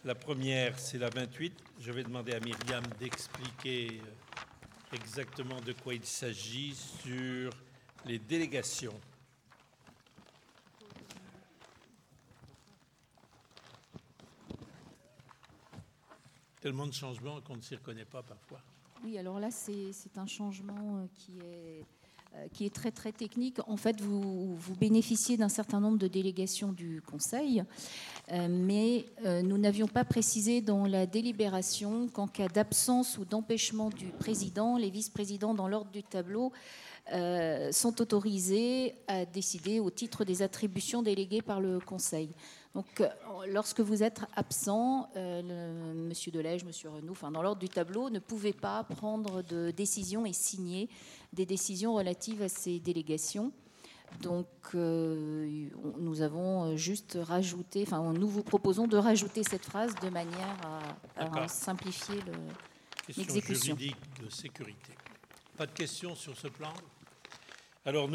La première, c'est la 28. Je vais demander à Myriam d'expliquer exactement de quoi il s'agit sur les délégations. Tellement de changements qu'on ne s'y reconnaît pas parfois. Oui, alors là, c'est un changement qui est très, très technique. En fait, vous bénéficiez d'un certain nombre de délégations du Conseil, mais nous n'avions pas précisé dans la délibération qu'en cas d'absence ou d'empêchement du président, les vice-présidents dans l'ordre du tableau sont autorisés à décider au titre des attributions déléguées par le Conseil. Donc, lorsque vous êtes absent, Monsieur Delège, Monsieur Renaud, enfin, dans l'ordre du tableau, ne pouvait pas prendre de décision et signer des décisions relatives à ces délégations. Donc, nous avons juste rajouté, enfin, nous vous proposons de rajouter cette phrase de manière à simplifier l'exécution. Question juridique de sécurité. Pas de questions sur ce plan ? Alors,